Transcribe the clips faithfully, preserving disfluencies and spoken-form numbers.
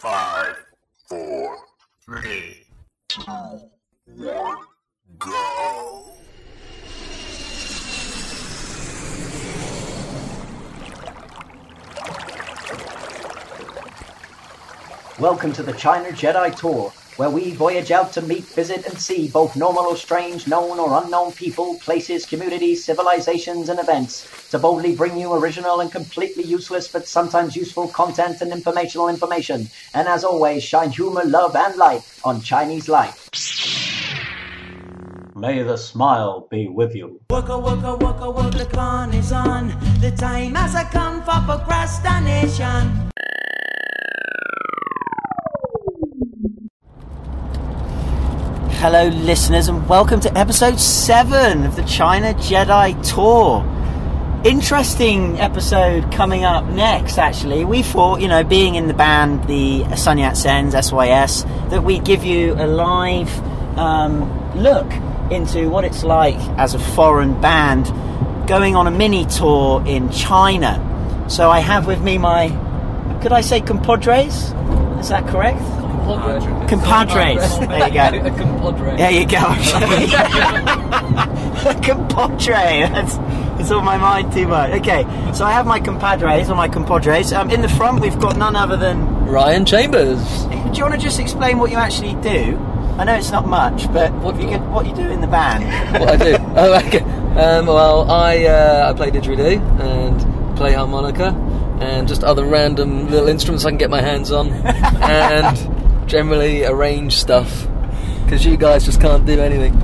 Five, four, three, two, one, go. Welcome to the China Jedi Tour, where we voyage out to meet, visit, and see both normal or strange, known or unknown people, places, communities, civilizations, and events, to boldly bring you original and completely useless but sometimes useful content and informational information, and as always, shine humor, love, and light on Chinese life. May the smile be with you. Waka waka waka waka, the con is on. The time has come for procrastination. Hello listeners and welcome to episode seven of the China Jedi Tour. Interesting episode coming up next actually. We thought, you know, being in the band, the Sun Yat-sen's S Y S, that we'd give you a live um, look into what it's like as a foreign band going on a mini tour in China. So I have with me my, could I say compadres? Is that correct? Compadres. Compadres. There you go. A compadre. There you go. A compadre. That's, it's on my mind too much. Okay, so I have my compadres or my compadres. Um, in the front, we've got none other than Ryan Chambers. Do you want to just explain what you actually do? I know it's not much, but what you, could, what you do in the band. What I do? Oh, okay. Um, well, I uh, I play didgeridoo and play harmonica and just other random little instruments I can get my hands on, and generally arrange stuff because you guys just can't do anything.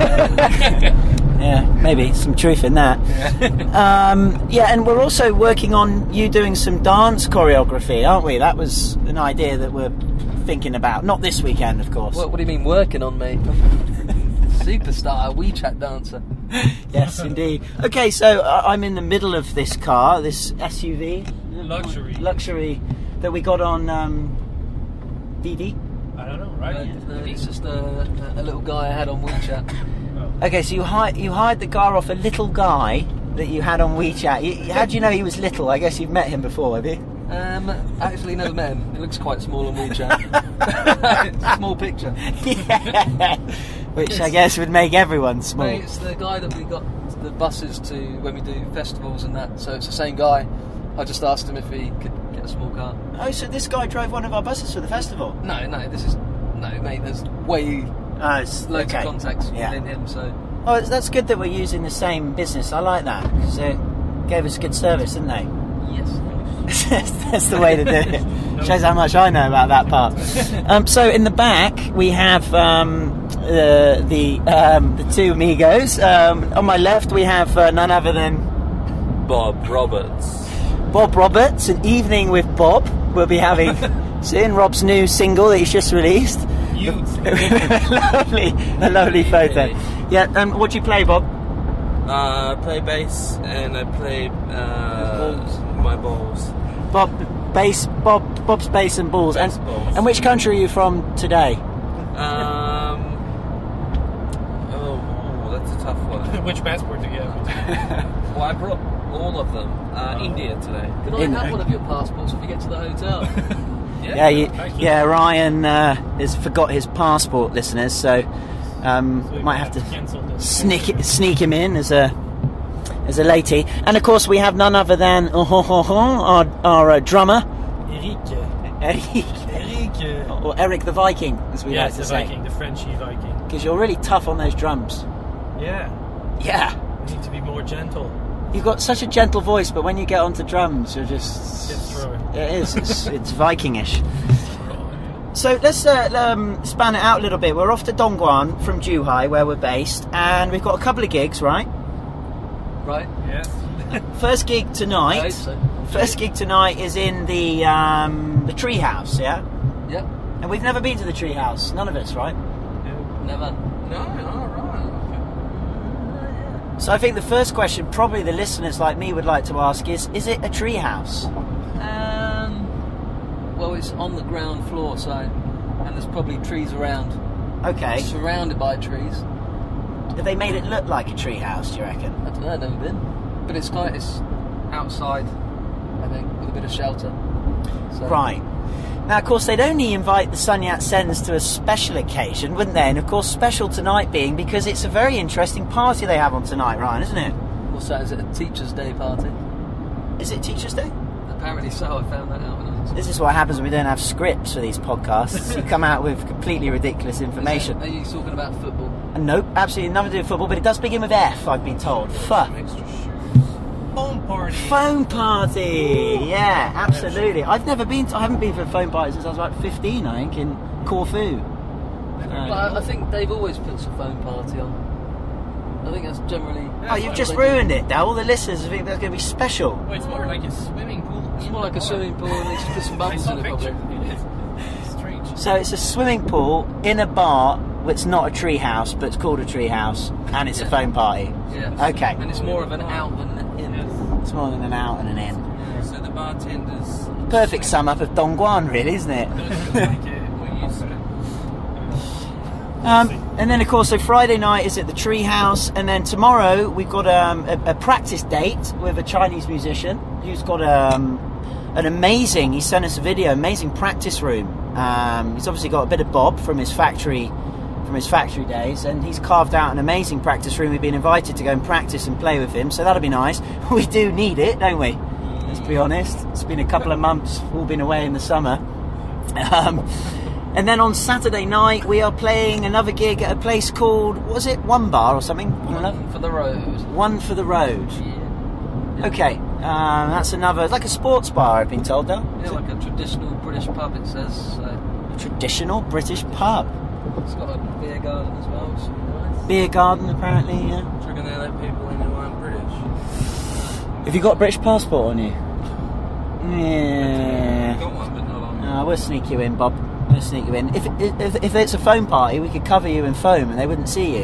Yeah, maybe some truth in that. Yeah. um, yeah, and we're also working on you doing some dance choreography, aren't we? That was an idea that we're thinking about. Not this weekend, of course. What, what do you mean working on me? Superstar, WeChat dancer. Yes, indeed. Okay, so uh, I'm in the middle of this car, this S U V. Luxury. Luxury that we got on um, D D. I don't know, right? Uh, no, it's just a, a little guy I had on WeChat. Oh. Okay, so you hired you hired the car off a little guy that you had on WeChat. You, how do you know he was little? I guess you've met him before, have you? Um, actually never met him. He looks quite small on WeChat. It's a small picture. Yeah. Which I guess would make everyone small. Mate, it's the guy that we got the buses to when we do festivals and that. So it's the same guy. I just asked him if he could get a small car. Oh, so this guy drove one of our buses for the festival? No, no, this is no, mate. There's way Oh, it's, loads okay. of contacts Yeah. within him. So Oh, it's, that's good that we're using the same business. I like that because it gave us good service, didn't they? yes, That's the way to do it. Shows how much I know about that part. Um, so in the back we have um, uh, the um, the two amigos. Um, on my left we have uh, none other than Bob Roberts. Bob Roberts. An evening with Bob. We'll be having soon. Rob's new single that he's just released. lovely, a lovely photo. Yeah. Um, what do you play, Bob? Uh, I play bass and I play uh, my balls. Bob, bass, Bob, Bob's bass and balls. Bass and, balls. and which country are you from today? Um, oh, oh, that's a tough one. Which passport do you have? Well, I brought all of them. Uh, India today. can I In- have one of your passports if we get to the hotel? Yeah, you, yeah. Ryan uh, has forgot his passport, listeners. So um, So we might have to cancel this. sneak it, sneak him in as a as a lady. And of course, we have none other than uh, our, our uh, drummer, Eric. Eric, Eric. uh, or Eric the Viking, as we Yes, like to the Viking, say, the Frenchy Viking. because you're really tough on those drums. Yeah, Yeah, we need to be more gentle. you've got such a gentle voice, but when you get onto drums, you're just It's true. It is. It's, it's Vikingish. So let's uh, um, span it out a little bit. We're off to Dongguan from Zhuhai, where we're based, and we've got a couple of gigs, right? Right? Yes. First gig I tonight. hope so. First gig tonight is in the um, the Treehouse, yeah. Yep. And we've never been to the Treehouse. None of us, right? Never. No, all right. So I think the first question, probably the listeners like me would like to ask, is: Is it a treehouse? Um. Well, it's on the ground floor, so and there's probably trees around. Okay. It's surrounded by trees. Have they made it look like a treehouse? Do you reckon? I don't know, I've never been. But it's quite, it's outside, I think, with a bit of shelter. So, Right. Now, of course, they'd only invite the Sun Yat-sens to a special occasion, wouldn't they? And, of course, special tonight being because it's a very interesting party they have on tonight, Ryan, isn't it? What's that? Is it a Teachers' Day party? Is it Teachers' Day? Apparently so. I found that out when I was... This is what happens when we don't have scripts for these podcasts. You come out with completely ridiculous information. Are you talking about football? Nope, absolutely nothing to do with football, but it does begin with F, I've been told. F. Phone party. Phone party! Yeah, absolutely. I've never been to, I haven't been for a phone party since I was about fifteen, I think, in Corfu. But I, I think they've always put a phone party on. I think that's generally... Oh, you've just ruined it, Dal. All the listeners think that's going to be special. Well, it's more like a swimming pool. It's more like a swimming pool and they just put some bubbles in it, probably. It is. Strange. So it's a swimming pool in a bar that's not a tree house, but it's called a tree house, and it's Yeah. a phone party. Yeah. Okay. And it's more of an out than an in. It's more than an out and an in. So the bartenders. Perfect sum up of Dongguan, really, isn't it? Like it. We're used to it. Um, and then, of course, so Friday night is at the Tree House, and then tomorrow we've got um, a, a practice date with a Chinese musician who's got um, an amazing, he sent us a video, amazing practice room. Um, he's obviously got a bit of Bob from his factory from his factory days, and he's carved out an amazing practice room. We've been invited to go and practice and play with him, so that'll be nice. We do need it, don't we? Let's be honest. It's been a couple of months, we've all been away in the summer. Um, and then on Saturday night we are playing another gig at a place called, what was it, One Bar or something? One for the road. One for the Road. Yeah. Okay, um, that's another, like a sports bar, I've been told, though. Yeah, like a traditional British pub, it says. So Traditional British pub. it's got a beer garden as well, which is nice. Beer garden, apparently, yeah. Do you reckon they let people in who aren't British? Have you got a British passport on you? Yeah. Got one, but not on. No, we'll sneak you in, Bob. We'll sneak you in. If, if if it's a foam party, we could cover you in foam and they wouldn't see you.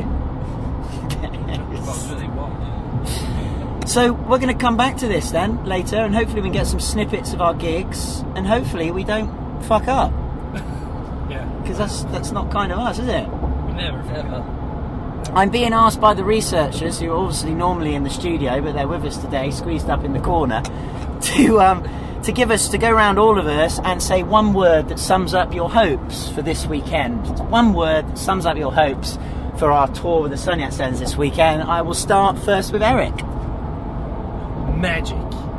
Well, really what? So we're going to come back to this then later, and hopefully we can get some snippets of our gigs, and hopefully we don't fuck up, Yeah. because that's that's not kind of us, is it? Never. Ever. I'm being asked by the researchers, who are obviously normally in the studio, but they're with us today, squeezed up in the corner, to um, to give us, to go around all of us and say one word that sums up your hopes for this weekend. One word that sums up your hopes for our tour with the Sun Yat-sens this weekend. I will start first with Eric. Magic.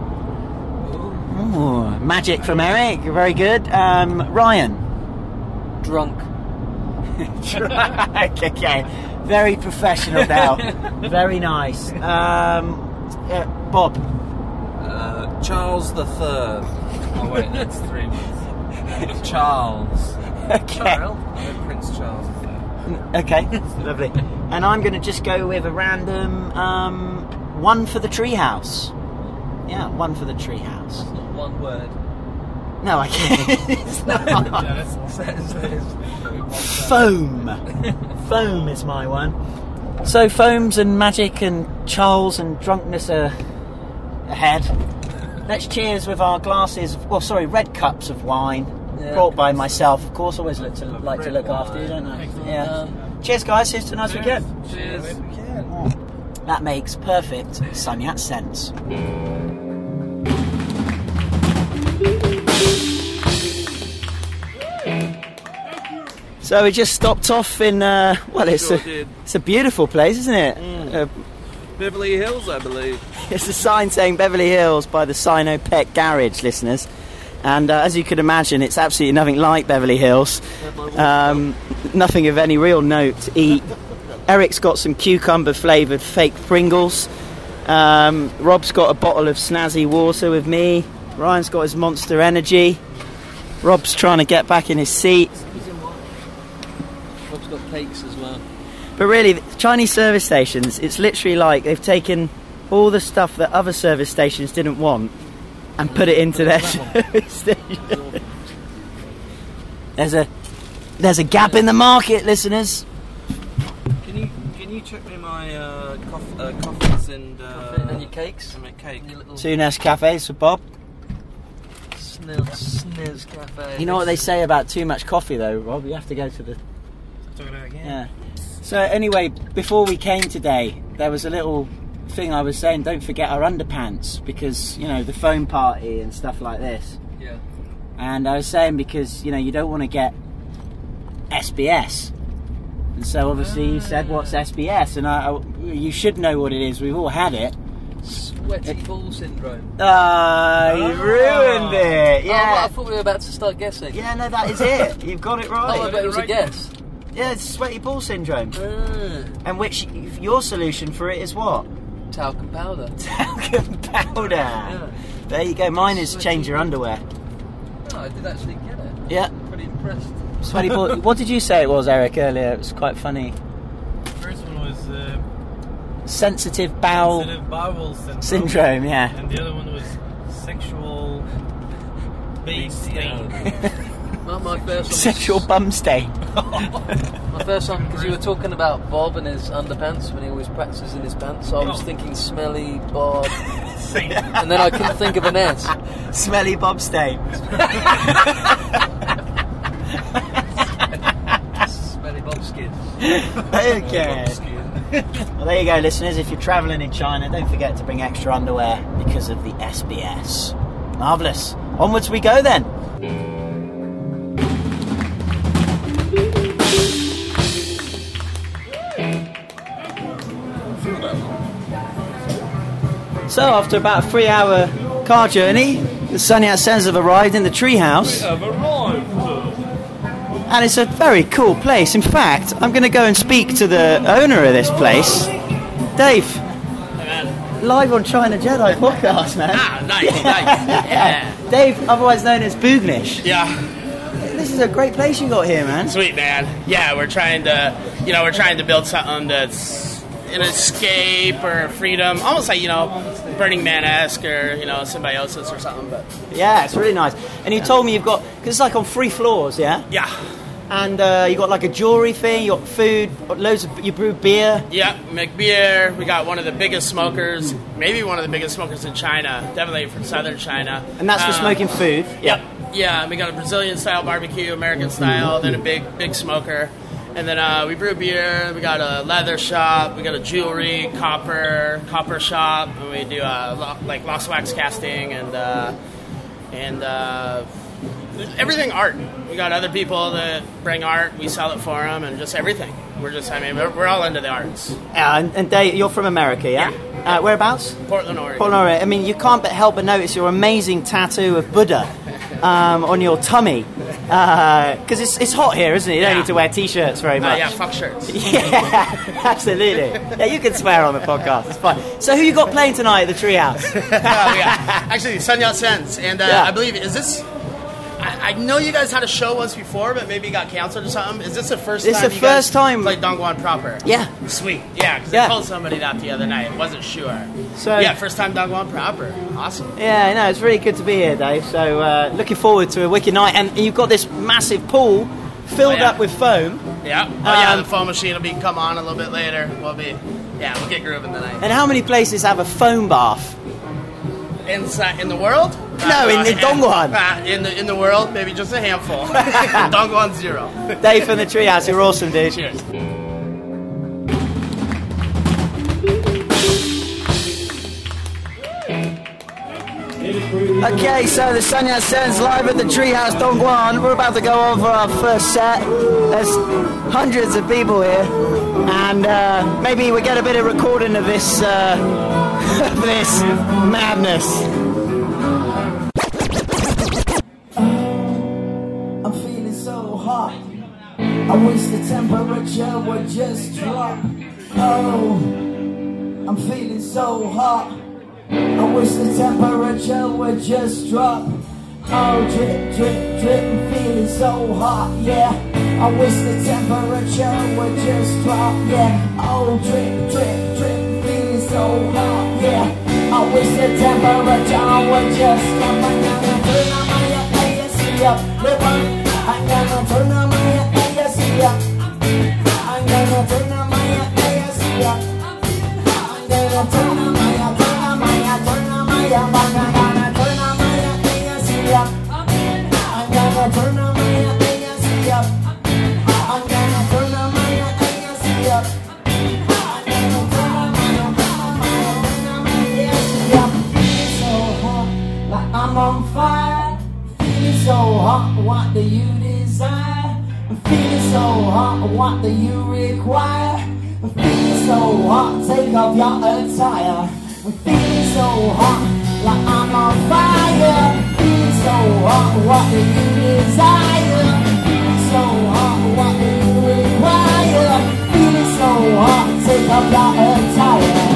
Ooh, magic from Eric, very good. Um, Ryan. Drunk. Okay, very professional now. Very nice. Um, uh, Bob. Uh, Charles the Third. Oh wait, that's three months. Charles. Okay. No, Prince Charles the Third. Okay, lovely. And I'm going to just go with a random um, one for the treehouse. Yeah, one for the treehouse. It's not one word. No, I can't. It's not. Yeah, that's, Foam. Foam is my one. So foams and magic and Charles and drunkenness are ahead. Let's cheers with our glasses. Well, sorry, red cups of wine. Yeah. Brought by myself, of course. Always look to, like to look Red after you, don't I? Excellent. Yeah. Um, Cheers, guys. Here's to a nice weekend. Cheers. That makes perfect Sun Yat-sens. So we just stopped off in, uh, well, it's Sure a, did. it's a beautiful place, isn't it? Uh, Beverly Hills, I believe. It's a sign saying Beverly Hills by the Sino Pet Garage, listeners. And uh, as you could imagine, it's absolutely nothing like Beverly Hills. Um, nothing of any real note to eat. Eric's got some cucumber-flavoured fake Pringles. Um, Rob's got a bottle of snazzy water with me. Ryan's got his Monster Energy. Rob's trying to get back in his seat. Rob's got cakes as well. But really, the Chinese service stations, it's literally like they've taken all the stuff that other service stations didn't want and put it into their service station. There's a there's a gap in the market, listeners. Can you can you check me my uh, coff- uh, coffees and uh, And your cakes? and my cake? And your little Two Nescafes for Bob. sniz, sniz cafe. You know what they say about too much coffee, though, Rob? You have to go to the... talk about it again. Yeah. So anyway, before we came today, there was a little thing I was saying, don't forget our underpants, because, you know, the foam party and stuff like this. Yeah. And I was saying because, you know, you don't want to get S B S. And so obviously you said, what's S B S? And I, I, you should know what it is. We've all had it. Sweaty ball syndrome. Ah, you ruined it. Oh, Yeah. I thought we were about to start guessing. Yeah, no, that is it. You've got it Oh, right. I bet it was a guess. Yeah, it's sweaty ball syndrome. Ah, And which, your solution for it is what? talcum powder. Talcum powder. Yeah. There you go. Mine is change your underwear. Oh, I did actually get it. Yeah. Pretty impressed. Sweaty ball. What did you say it was, Eric, earlier? It was quite funny. The first one was uh, Sensitive bowel sensitive bowel syndrome. syndrome, yeah. And the other one was sexual base stain. Well, my first one was- Sexual bum stain. My first one, because you were talking about Bob and his underpants when he always practices in his pants, so I was Oh. thinking smelly Bob, and then I couldn't think of an S. Smelly bob stain. Smelly Bob skin. Okay. Well, there you go, listeners. If you're travelling in China, don't forget to bring extra underwear because of the S B S. Marvellous. Onwards we go then. So, after about a three-hour car journey, the Sun Yat-sens have arrived in the treehouse. And it's a very cool place. In fact, I'm going to go and speak to the owner of this place. Dave, live on China Jedi podcast, man. Ah, nice, nice. Yeah. Dave, otherwise known as Boognish. Yeah, This is a great place you got here, man. sweet, man. Yeah, we're trying to, you know, we're trying to build something that's an escape or freedom, almost like, you know, Burning Man-esque or, you know, Symbiosis or something, but Yeah, it's really nice. And you told me you've got, because it's like on three floors, yeah? yeah. And uh, you got like a jewelry thing, you got food, got loads of, you brew beer. Yeah, we make beer. We got one of the biggest smokers, maybe one of the biggest smokers in China, definitely from southern China. And that's for Uh, smoking food. Yep. Yeah, we got a Brazilian style barbecue, American style, then a big, big smoker. And then uh, we brew beer. We got a leather shop. We got a jewelry, copper, copper shop. And we do uh, lo- like lost wax casting and uh, and uh, everything art. We got other people that bring art. We sell it for them and just everything. We're just, I mean, we're, we're all into the arts. Yeah, and, and Dave, you're from America, yeah? Uh, whereabouts? Portland, Oregon. Portland, Oregon. I mean, you can't but help but notice your amazing tattoo of Buddha um, on your tummy. Because it's, it's hot here, isn't it? You don't Yeah. need to wear T-shirts very Uh, much. yeah, fuck shirts. Yeah, absolutely. Yeah, you can swear on the podcast. It's fine. So who you got playing tonight at the Treehouse? Oh, yeah. Actually, Sun Yat-sen's. And uh, Yeah. I believe, is this... I, I know you guys had a show once before, but maybe it got canceled or something. Is this the first It's time the you first guys time- played Dongguan proper? Yeah. Sweet. Yeah, because Yeah. I told somebody that the other night. Wasn't sure. So- yeah, first time Dongguan proper. Awesome. Yeah, no, it's really good to be here, Dave. So uh, looking forward to a wicked night. And you've got this massive pool filled Oh, yeah. up with foam. Yeah. Oh, yeah, Um, the foam machine will be come on a little bit later. We'll be... Yeah, we'll get grooving tonight. And how many places have a foam bath? Inside in the world? No, in- in Dongguan. Uh, in the in the world, maybe just a handful. Dongguan zero. Dave from the Treehouse, you're awesome, dude. Cheers. Okay, so the Sun Yat-sen's live at the Treehouse Dongguan. We're about to go over our first set. There's hundreds of people here, and uh, maybe we get a bit of recording of this uh, of this madness. I'm feeling so hot. I wish the temperature would just drop. Oh, I'm feeling so hot. I wish the temperature would just drop. Oh, drip, drip, drip, I'm feeling so hot, yeah. I wish the temperature would just drop, yeah. Oh, drip, drip, drip, feeling so hot, yeah. I wish the temperature would just drop. I'm gonna turn on my A C up, I'm gonna turn on my A C up. I'm gonna turn on my A C up. I'm gonna turn on my I'm gonna turn on my A C up. I'm gonna turn on my A C up. I'm gonna turn on my A C up. I'm gonna turn on my A C up. Feeling so hot, like I'm on fire. Feeling so What do you desire? I'm feeling so hot. What do you require? I'm feeling so hot. Take off your attire. I'm feeling so hot, like I'm on fire. I'm feeling so hot. What do you desire? I'm feeling so hot. What do you require? I'm feeling so hot. Take off your attire.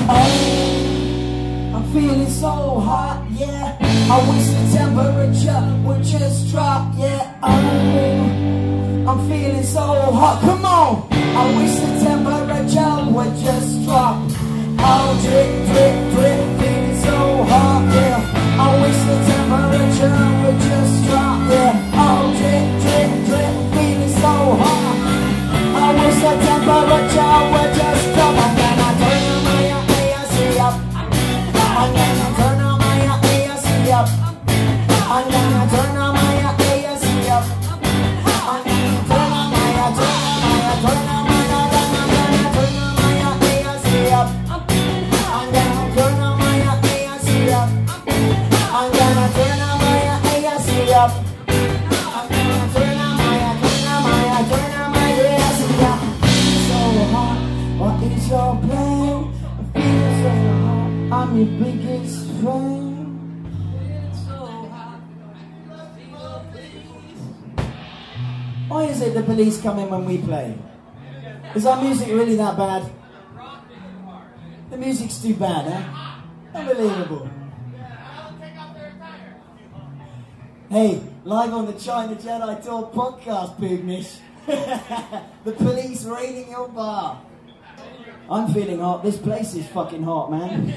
Oh, I'm feeling so hot, yeah. I wish the temperature would just drop, yeah. Oh, I'm feeling so hot, come on. I wish the temperature would just drop. Oh, drip, drip, drip, feeling so hot, yeah. I wish the temperature would just drop, yeah. Oh, drip, drip, drip, feeling so hot. I wish the temperature would just drop. I'm gonna turn my A C up. I'm gonna turn my A C up. I'm gonna turn on my A C up. I'm gonna turn on my, turn on my, turn on my, I'm gonna turn on my A C up. I'm gonna turn on my A C up. I'm gonna turn on my A C up. I'm gonna turn on my, turn on my, turn on my A C up. So hot, what is your plan? I feel so hot, I'm your biggest fan. Why is it the police come in when we play? Is our music really that bad? The music's too bad, huh? Unbelievable. Hey, live on the China Jedi Tour podcast, Boognish. The police raiding your bar. I'm feeling hot. This place is fucking hot, man.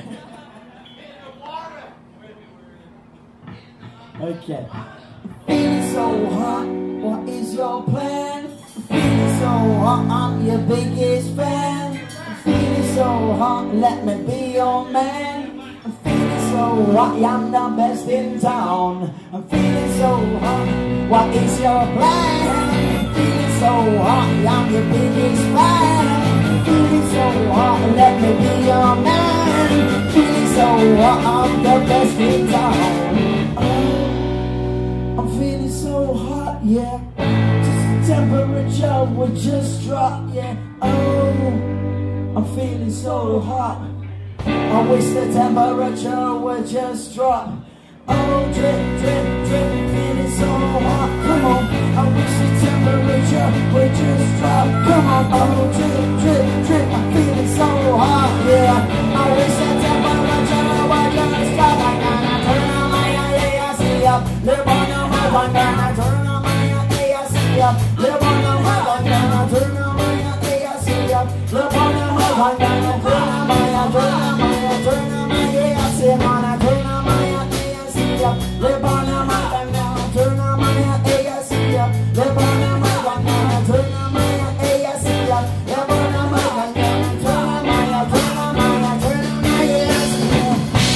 Okay. Feeling so hot. What is your plan? I'm feeling so hot, I'm your biggest fan. I'm feeling so hot, let me be your man. I'm feeling so hot, yeah, I'm the best in town. I'm feeling so hot, what is your plan? I'm feeling so hot, yeah, I'm your biggest fan. I'm feeling so hot, let me be your man. I'm feeling so hot, I'm the best in town. Oh, I'm feeling so hot, yeah. Just the temperature would just drop, yeah. Oh, I'm feeling so hot. I wish the temperature would just drop. Oh, drip, drip, drip, feeling so hot. Come on, I wish the temperature would just drop. Come on, oh, drip, drip, drip, I'm feeling so hot, yeah. I wish the temperature would just drop. I'm gonna turn on my A C up. Live on the move, I'm gonna turn on my A C up. Live on the move, I'm gonna turn on my A C up. Live on the move, I'm gonna turn on my, turn on my, turn on my A C up. I'm gonna turn on my A C up. Live on the move, I'm gonna turn on my A C up. Live on the move, I'm gonna turn on my A C up. Live on the move, I'm gonna turn on my, turn on my, turn on my A C up.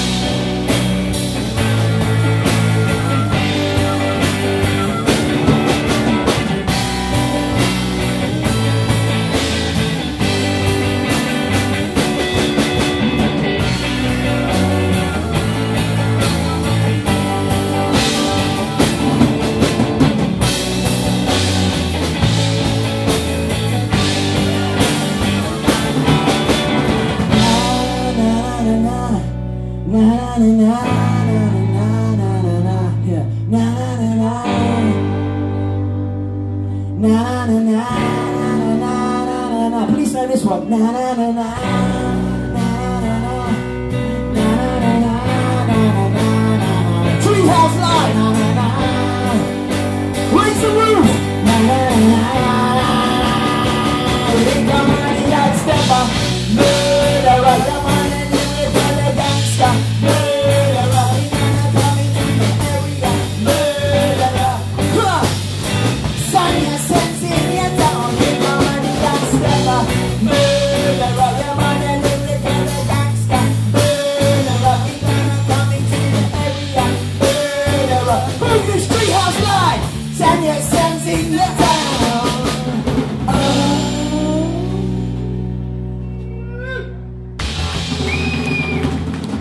Please know this one. Na na na na Treehouse Live. Na na na. Raise the roof. Na na na. Here come the young stepper. Murderer, the man and the little gangster. Murderer, he gonna come into the area. Murderer. Huh. Son, your sense in your town. Here come the young stepper. Murderer, the man and the little gangster. Murderer, he gonna come into the area. Murderer. Move this Treehouse Live. Send your sense in your town. Oh.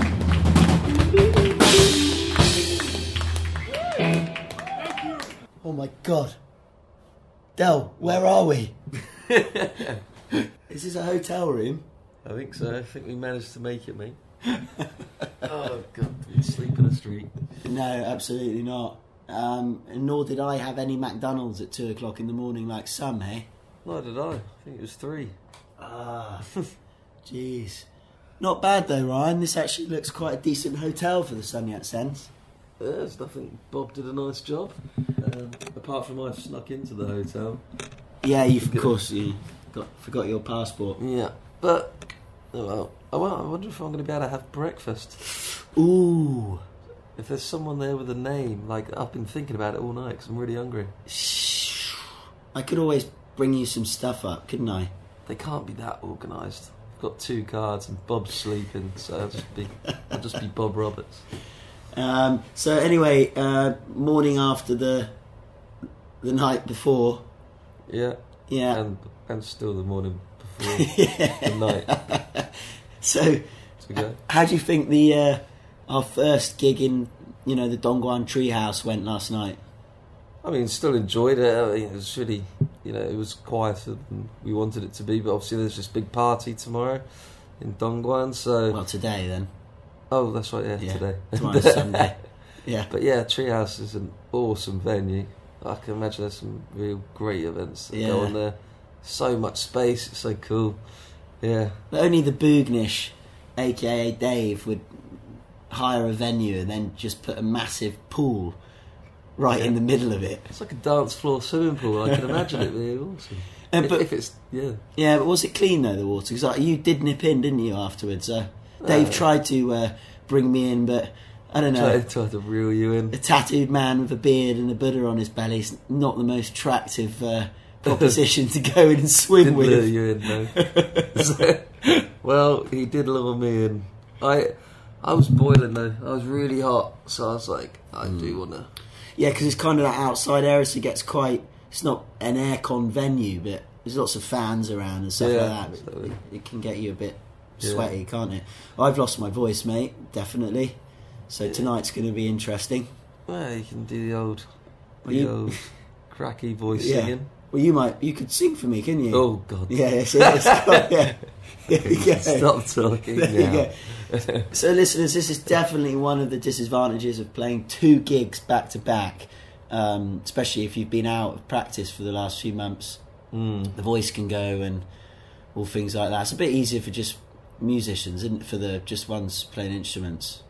Oh God. Del, where are we? Is this a hotel room? I think so. I think we managed to make it, mate. Oh, God. Did sleep in the street? No, absolutely not. Um, and nor did I have any McDonald's at two o'clock in the morning like some, hey? Neither did I. I think it was three. Ah, jeez. Not bad though, Ryan. This actually looks quite a decent hotel for the Sun Yat-sens. Yeah, there's nothing. Bob did a nice job. Um, apart from I've snuck into the hotel. Yeah, you of course you got forgot your passport. Yeah, but oh well. Oh, well, I wonder if I'm going to be able to have breakfast. Ooh. If there's someone there with a name, like I've been thinking about it all night because I'm really hungry. Shh. I could always bring you some stuff up, couldn't I? They can't be that organised. I've got two cards and Bob's sleeping, so I'll just be, I'll just be Bob Roberts. Um, so anyway, uh, morning after the the night before. Yeah. Yeah. And and still the morning before the night. So, So go. how do you think the uh, our first gig in you know the Dongguan Treehouse went last night? I mean, still enjoyed it. I mean, it was really, you know, it was quieter than we wanted it to be. But obviously, there's this big party tomorrow in Dongguan. So, Well, today then. oh, that's right, yeah, Yeah. today. Tomorrow's Sunday. Yeah. But yeah, Treehouse is an awesome venue. I can imagine there's some real great events that Yeah. go on there. So much space. It's so cool. Yeah. But only the Boognish, aka Dave, would hire a venue and then just put a massive pool right in the middle of it. It's like a dance floor swimming pool. I can imagine it being awesome. Uh, if, but- if it's yeah. Yeah, but was it clean though, the water? Because like, you did nip in, didn't you, afterwards? Uh, Dave Uh, tried to uh, bring me in, but I don't know. Try, try to reel you in. A tattooed man with a beard and a Buddha on his belly is not the most attractive uh, proposition to go in and swim Didn't with. lure you in, no. So, well, he did lure me in. I, I was boiling though. I was really hot, so I was like, I do want to. Yeah, because it's kind of that outside area, so it gets quite. It's not an aircon venue, but there's lots of fans around and stuff Yeah, like that. But so- it, it can get you a bit Yeah. sweaty, can't it? I've lost my voice, mate, definitely. So tonight's going to be interesting. Well, you can do the old, the You- old cracky voice Yeah. singing. Well, you might. You could sing for me, couldn't you? Oh God! Yeah, it's, it's, yeah. There you go. Stop talking There you now. go. So, listeners, this is definitely one of the disadvantages of playing two gigs back to back, um, especially if you've been out of practice for the last few months. Mm. The voice can go and all things like that. It's a bit easier for just musicians, isn't it? For the just ones playing instruments.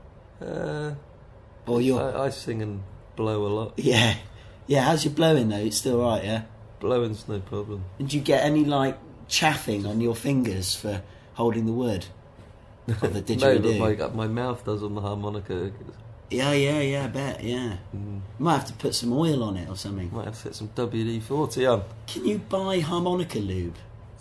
Uh, Or you're, I, I sing and blow a lot. yeah, yeah. How's your blowing though? It's still right, yeah. Blowing's no problem. And do you get any like chaffing on your fingers for holding the wood? Of the No, didgeridoo? but my, my mouth does on the harmonica. Yeah, yeah, yeah, I bet, yeah. Mm. You might have to put some oil on it or something. Might have to hit some W D forty on. Can you buy harmonica lube?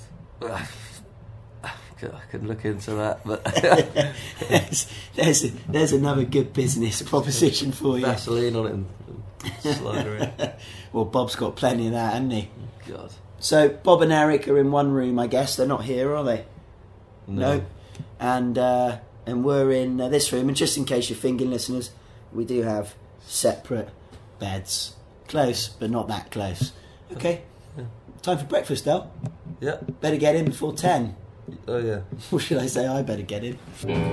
I could look into that, but there's, there's, there's another good business proposition for you. Vaseline on it and, and slide around. Well, Bob's got plenty of that, hasn't he? God. So, Bob and Eric are in one room, I guess. They're not here, are they? No. And uh, and we're in uh, this room. And just in case you're thinking, listeners, we do have separate beds. Close, but not that close. Okay. Yeah. Time for breakfast, Del. Yeah. Better get in before ten. Oh yeah. Or should I say I better get in?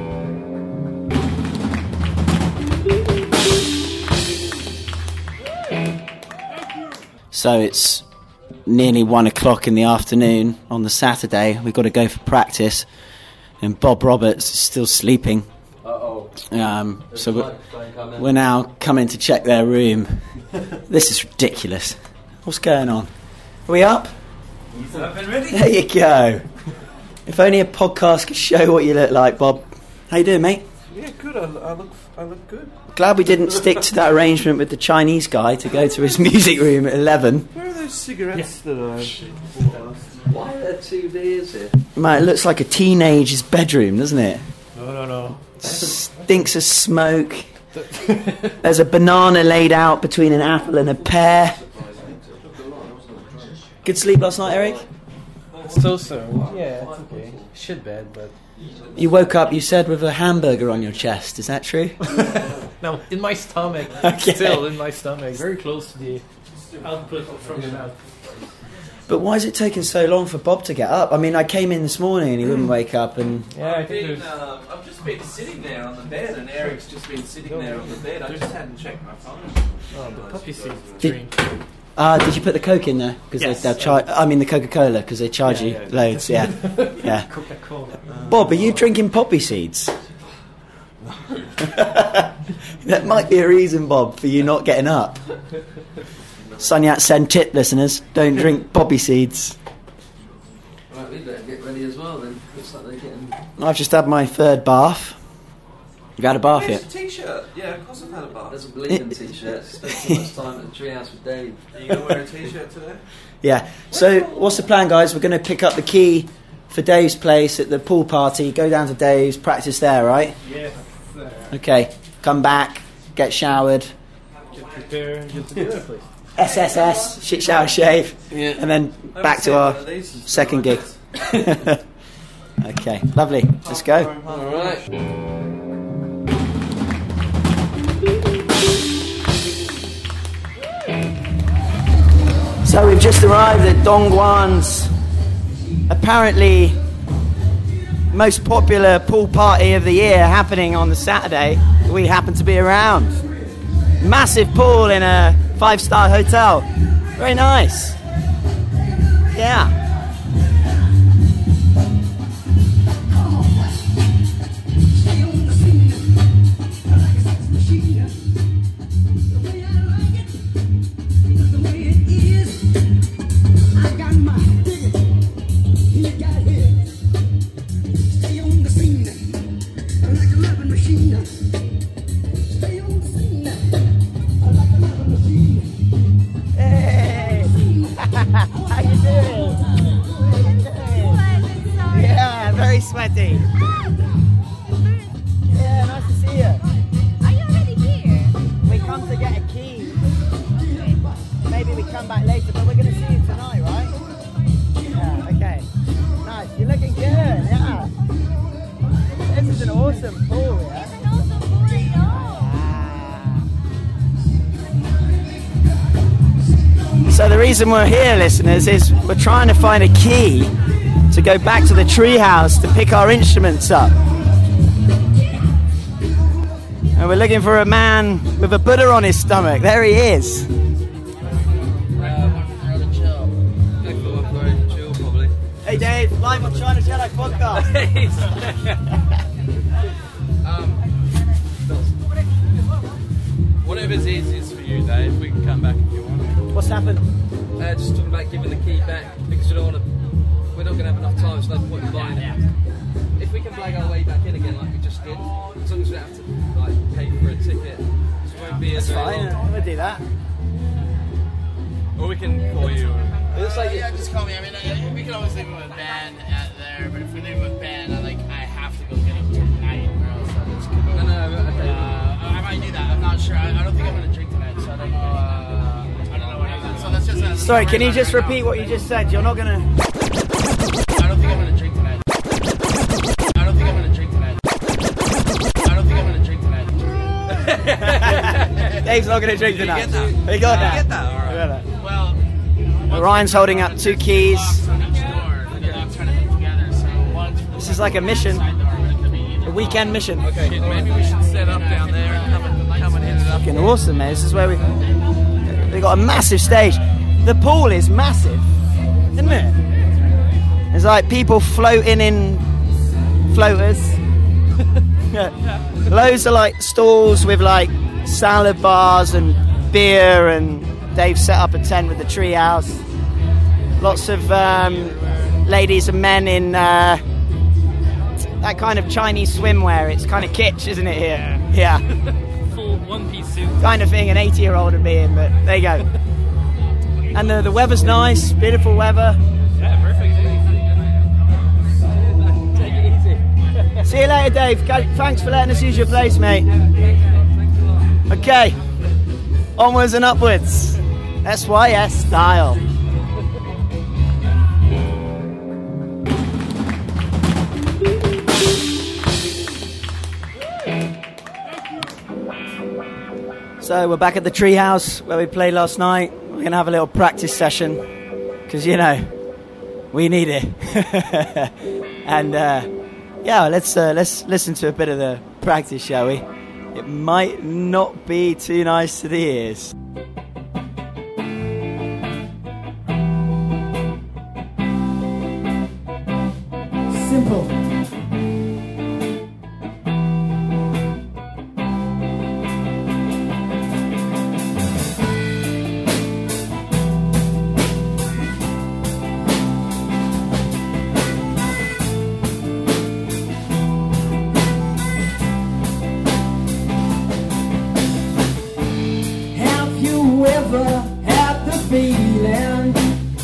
So it's nearly one o'clock in the afternoon on the Saturday. We've got to go for practice, and Bob Roberts is still sleeping. Uh-oh. Um, so we're, we're now coming to check their room. This is ridiculous. What's going on? Are we up? There you go. If only a podcast could show what you look like, Bob. How you doing, mate? Yeah, good. I, I look, I look good. Glad we didn't stick to that arrangement with the Chinese guy to go to his music room at eleven. Where are those cigarettes that I? Why are there two beers here? Man, it looks like a teenager's bedroom, doesn't it? No, no, no. Stinks of smoke. There's a banana laid out between an apple and a pear. Good sleep last night, Eric? So so. Yeah, it's okay. Shit bad, but You woke up, you said, with a hamburger on your chest. Is that true? no, in my stomach. Okay. Still in my stomach, very close to the output from the mouth. But why is it taking so long for Bob to get up? I mean, I came in this morning and he wouldn't wake up, and Yeah, I I've, think been, there's... um, I've just been sitting there on the bed, and Eric's just been sitting there on the bed. I just hadn't checked my phone. Oh, the puppy seed Did- drink. uh, did you put the Coke in there? Because Yes. they, they'll charge. I mean, the Coca-Cola, because they charge Yeah, you yeah. loads. Yeah, yeah. Coca-Cola. Bob, are you drinking poppy seeds? That might be a reason, Bob, for you not getting up. Sunyat Sen tip, listeners, don't drink poppy seeds. Right, we better get ready as well then. Looks like they're getting... I've just had my third bath. You've had a bath Where's yet? the t-shirt? Yeah, of course I've had a bath. There's a bleeding t-shirt. Spent too much time at the treehouse with Dave. Are you going to wear a t-shirt today? Yeah. So, what's the plan, guys? We're going to pick up the key for Dave's place at the pool party, go down to Dave's, practice there, right? Yes. Uh, Okay. Come back, get showered, get prepared and get to the other place. S S S, shit, shower, shave, Yeah. and then I back haven't to seen our one of these since second the gig. nineties. Okay, lovely. Let's go. Alright. So we've just arrived at Dongguan's apparently most popular pool party of the year, happening on the Saturday. We happen to be around. Massive pool in a five-star hotel. Very nice. Yeah. Hey! How you doing? Yeah, very sweaty. Yeah, nice to see you. Are you already here? We come to get a key. Maybe we come back later, but we're going to see you tonight, right? Yeah, okay. Nice. You're looking good, yeah. This is an awesome pool, yeah? It's an awesome boy, no? So the reason we're here, listeners, is we're trying to find a key to go back to the treehouse to pick our instruments up. And we're looking for a man with a Buddha on his stomach. There he is. Chill, probably. Hey Dave, live on China Jedi podcast. Um, whatever's easiest for you, Dave. We can come back if you want. What's happened? Uh, just talking about giving the key back because we don't want to. We're not going to have enough time. So no point in buying it. If we can blag our way back in again, like we just did, as long as we don't have to like pay for a ticket, it won't be as Fine, long. I'm gonna do that. Or we can call you. It looks like yeah, you- just call me. I mean, uh, we can always leave it with Ben at there, but if we leave it with Ben, I like I have to go get him tonight, or else I'll just go. No, no, okay. Uh, I might do that. I'm not sure. I, I don't think I'm gonna drink tonight, so I don't know. Uh, I don't know what happens. So that's just. Uh, Sorry, can you worry just about it right repeat now. what you just said? You're not gonna. I don't think I'm gonna drink tonight. I don't think I'm gonna drink tonight. I don't think I'm gonna drink tonight. Dave's not gonna drink tonight. get that? You got that? Get that? All right. You got that. Well, Ryan's holding up two keys. locks on each door. The locks kind of fit together. So one's for the This is like a mission, side door, and it could be either a weekend mission. Okay, maybe we should set up down there and come and come and hit it up. Fucking awesome, man. This is where we we got a massive stage. The pool is massive, isn't it? There's like people floating in floaters. Loads of like stalls with like salad bars and beer, and Dave set up a tent with the treehouse. Lots of um, ladies and men in uh, that kind of Chinese swimwear. It's kind of kitsch, isn't it? Here, yeah. Full one-piece suit. Kind of thing an eighty-year-old would be in, but there you go. And the, the weather's nice, beautiful weather. Yeah, perfect. Take it easy. See you later, Dave. Go- Thanks for letting us use your place, mate. Okay, onwards and upwards. S Y S style. So we're back at the treehouse where we played last night. we're going to have a little practice session because, you know, we need it. And, uh, yeah, let's uh, let's listen to a bit of the practice, shall we? It might not be too nice to the ears. Simple. Have you ever had the feeling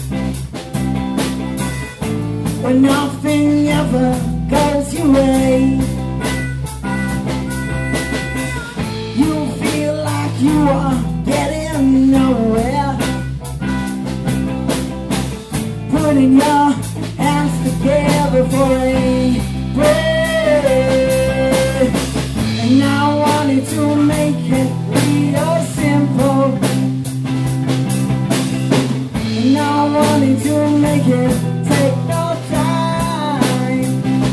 when nothing ever goes your way? You feel like you are getting nowhere, putting your hands together for a break. And I wanted to make it real simple, and I wanted to make it take no time,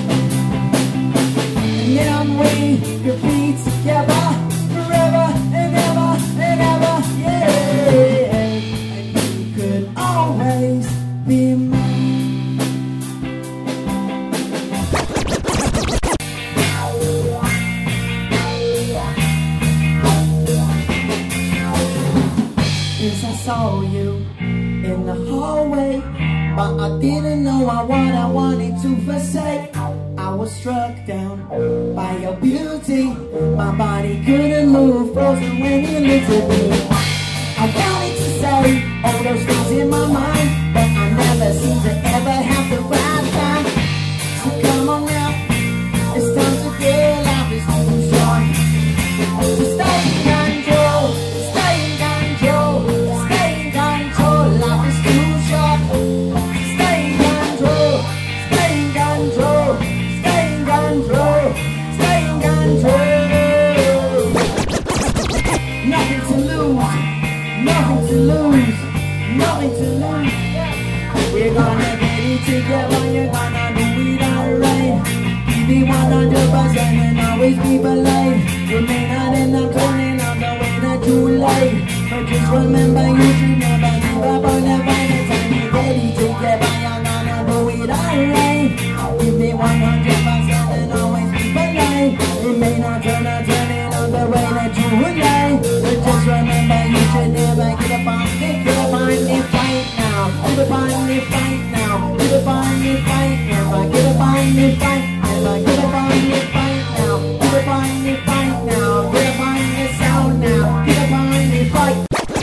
and then we could be together forever and ever and ever, yeah. And you could always be mine. Yes, I saw you in the hallway, but I didn't know what I wanted to forsake. I was struck down by your beauty. My body couldn't move, frozen when you looked at me. I wanted to say all those things in my mind, but I never seem to ever have the right time. So come on now, it's time to get life is too short. So stay in control, stay in control, stay in control. Life is too short. Stay in control, stay in control, stay in control, stay in control. Nothing to lose, nothing to lose, nothing to lose. We're gonna get it together, you're gonna do it alright. Keep it one hundred percent and always be polite. You may not end up turning out the way that you like, but just remember you should never give up on the fight. The time you get it together, you're gonna do it alright. Keep it one hundred percent and always be polite. You may not turn out turning out the way that you would like, but just remember you should never give up on it. Give up on it, fight now. Give up on it, fight now. Give up on it, fight now. Give up on it, fight. Never give up on it, fight now. Give up on it, fight now. Give up on it, sound now. Give up on it, fight.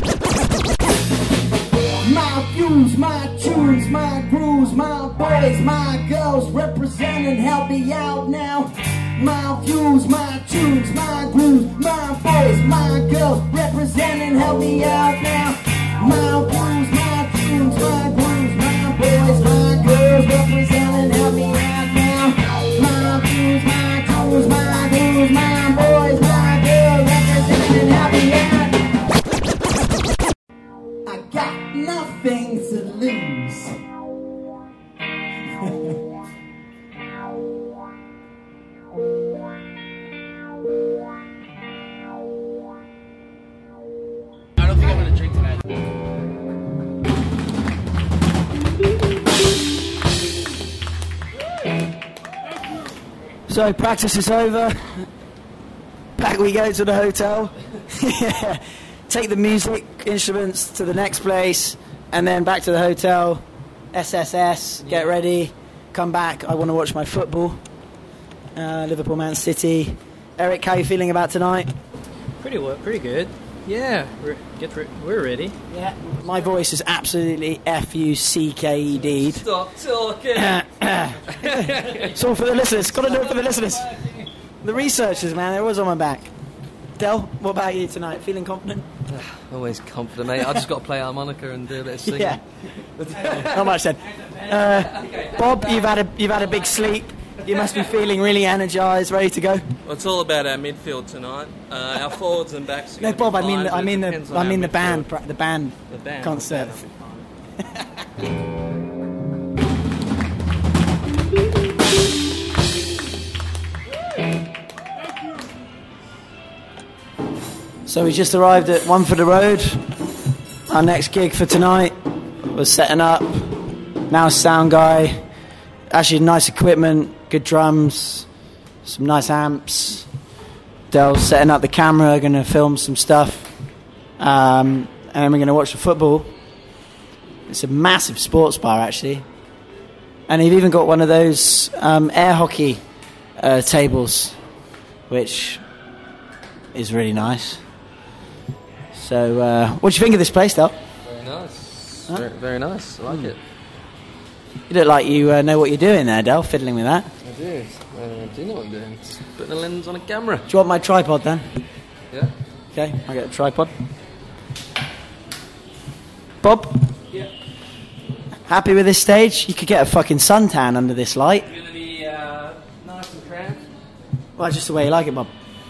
My views, my tunes, my grooves, my boys, my girls represent and help me out now. My views, my tunes, my grooves, my boys, my girls represent and help me out now. My views, my tunes, my grooves, my boys, my girls represent and help me out now. My views, my tunes, my grooves, my boys, my girls represent and help me out. I got nothing to lose. I don't think I'm gonna drink tonight. So practice is over. Back we go to the hotel. Yeah. Take the music instruments to the next place, and then back to the hotel. S S S. Get ready. Come back. I want to watch my football. Uh, Liverpool, Man City. Eric, how are you feeling about tonight? Pretty well, pretty good. Yeah, we're get re- we're ready. Yeah. My voice is absolutely F U C K E D'd. Stop talking. It's all for the listeners. Got to do it for the listeners. The researchers, man, they're always on my back. Del, what about you tonight? Feeling confident? Always confident, mate. I just got to play harmonica and do a bit of singing. Yeah. Not much then. Uh, Bob, you've had a you've had a big sleep. You must be feeling really energised, ready to go. Well, it's all about our midfield tonight. Uh, our forwards and backs. Are No, gonna Bob. be I mean, fine, the, I but it mean the, depends on I our mean the midfield. band, pra- the band, The band concert. the band will be So we just arrived at One for the Road. Our next gig for tonight was setting up. Now sound guy. Actually, nice equipment, good drums, some nice amps. Dell's setting up the camera, going to film some stuff. Um, and then we're going to watch the football. It's a massive sports bar, actually. And they've even got one of those um, air hockey uh, tables, which is really nice. So, uh, what do you think of this place, Del? Very nice. Huh? Very, very nice. I like Mm. it. You look like you uh, know what you're doing there, Del, fiddling with that. I do. Uh, I do know what I'm doing. Just putting a lens on a camera. Do you want my tripod then? Yeah. Okay, I'll get a tripod. Bob? Yeah. Happy with this stage? You could get a fucking suntan under this light. It's gonna be uh, nice and cramped. Well, just the way you like it, Bob.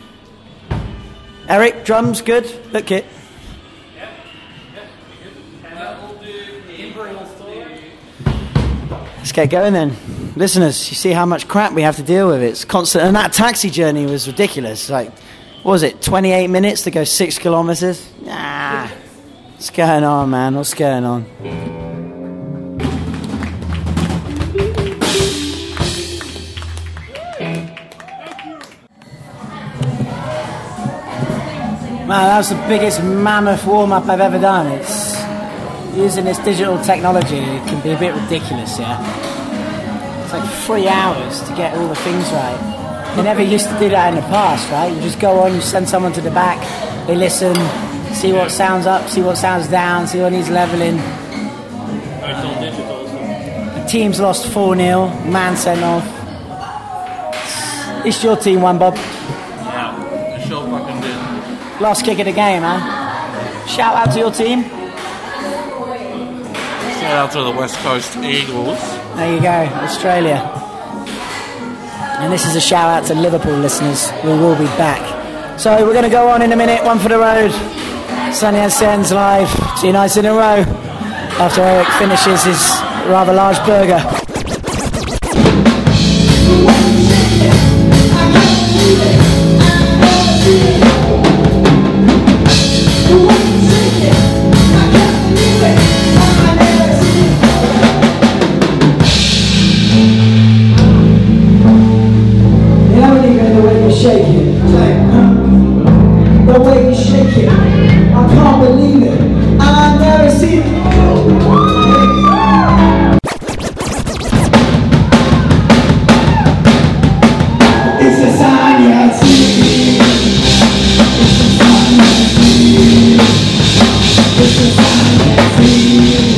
Eric, drums, good? Look it. And uh, we'll do the Imperial Store. Let's get going then. Listeners, you see how much crap we have to deal with. It's constant. And that taxi journey was ridiculous. Like, what was it, twenty-eight minutes to go six kilometres? Nah. What's going on, man? What's going on? Man, that was the biggest mammoth warm-up I've ever done. It's using this digital technology, it can be a bit ridiculous, yeah? It's like three hours to get all the things right. They never used to do that in the past, right? You just go on, you send someone to the back, they listen, see what sounds up, see what sounds down, see what needs levelling. It's all digital. So. The team's lost four nil, man sent off. It's your team won, Bob. Yeah, it sure fucking did. Last kick of the game, man. Shout out to your team. Shout out to the West Coast Eagles. There you go, Australia. And this is a shout out to Liverpool listeners. We will be back. So we're going to go on in a minute. One for the road. Sunny and Sens live. Two nights in a row. After Eric finishes his rather large burger. Shake it, like, the way you shake it, I can't believe it, I never seen it. It's a sign you have seen. It's a sign you have seen. It's a sign you have seen.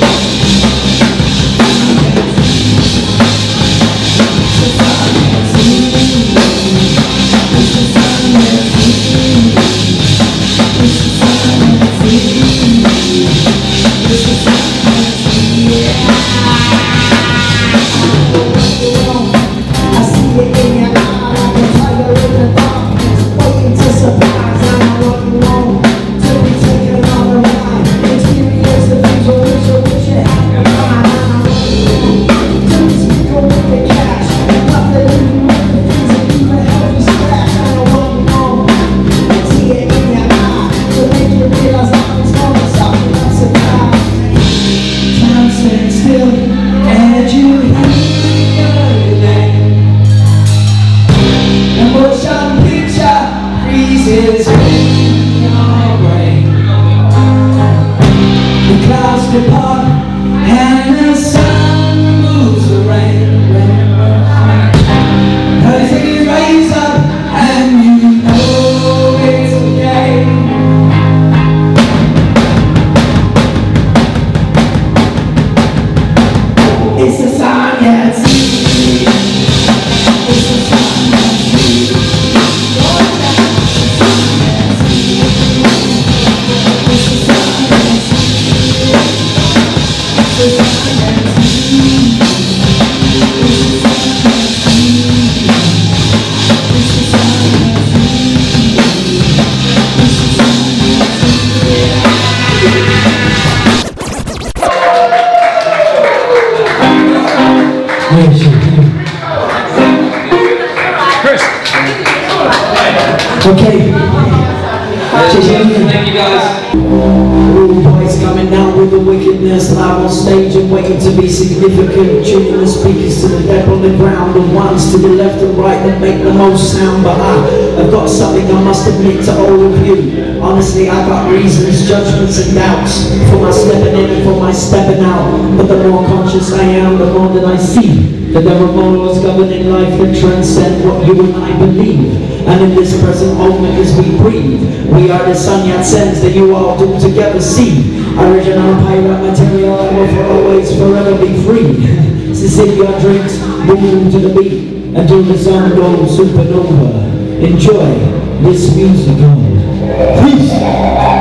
Thank you. Okay. Thank you guys. Rude boys coming out with the wickedness, live on stage and waiting to be significant. Tuning the speakers to the dead on the ground, the ones to the left and right that make the most sound. But I, I've got something I must admit to all of you. Honestly, I got reasons, judgments and doubts for my stepping in and for my stepping out. But the more conscious I am, the more that I see that there are more laws governing life that transcend what you and I believe. And in this present moment as we breathe, we are the Sun Yat-sens that you all do together see. Original pirate material that will for always forever be free. So sip your drinks, move to the beat, until the sun goes supernova. Enjoy this musical. Peace!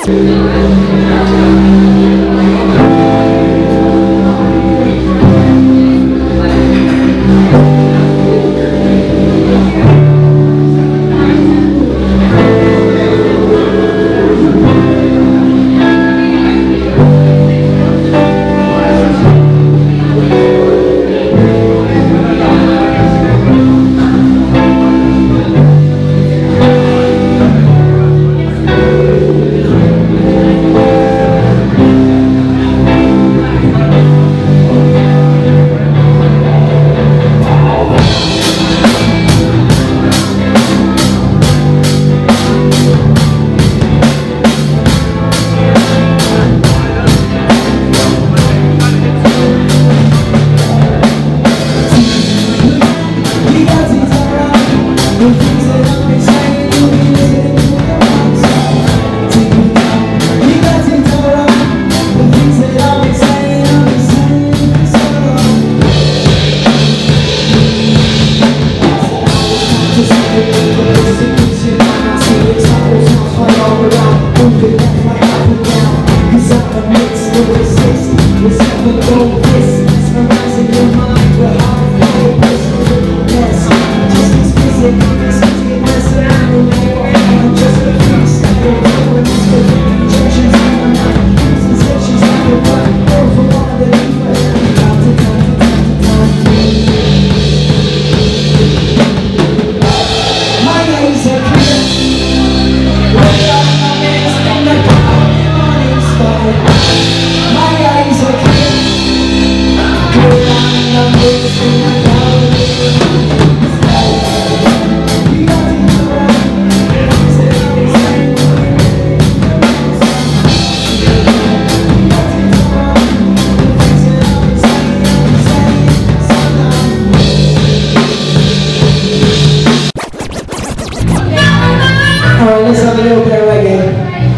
Alright, let's have a little bit of reggae.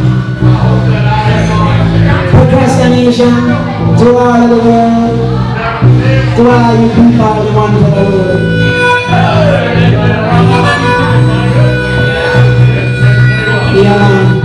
Procrastination, to all of the world, to all you people of the one for the world. Yeah, man.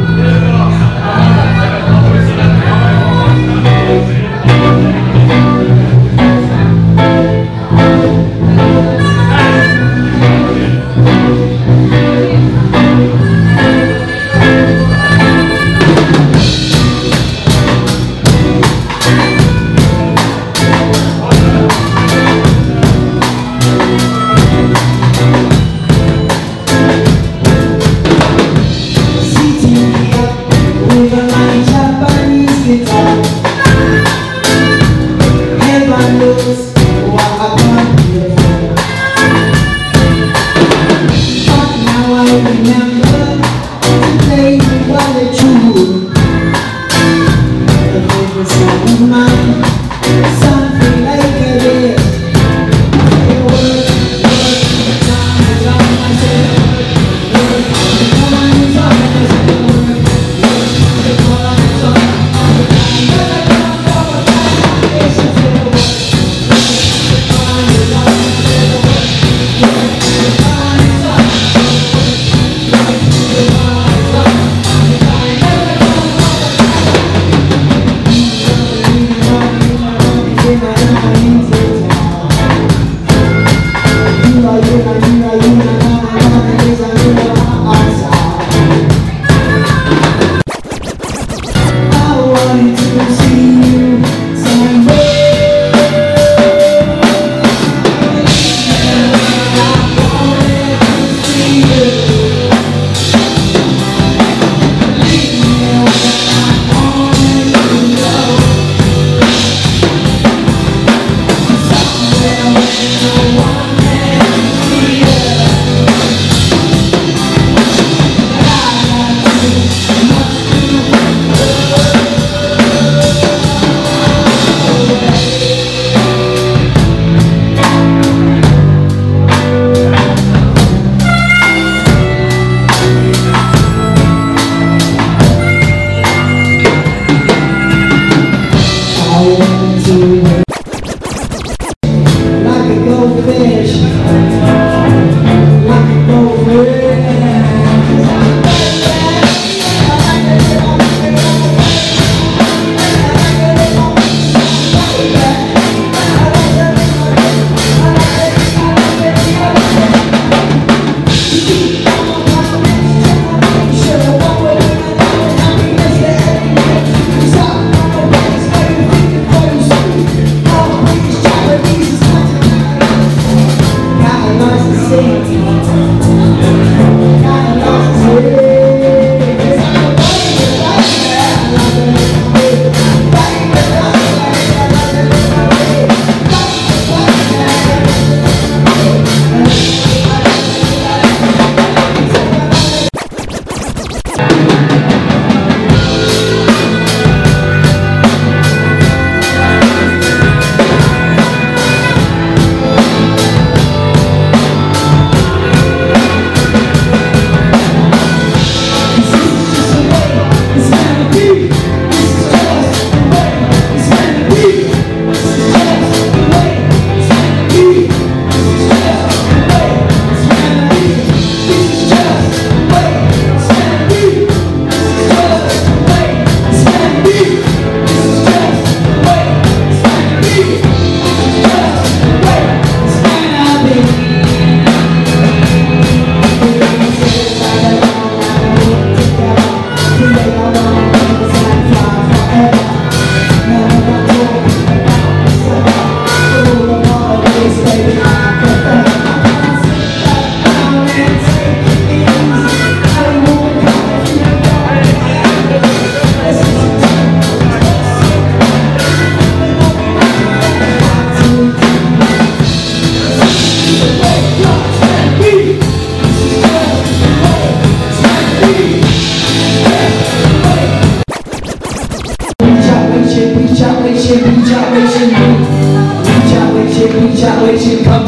C T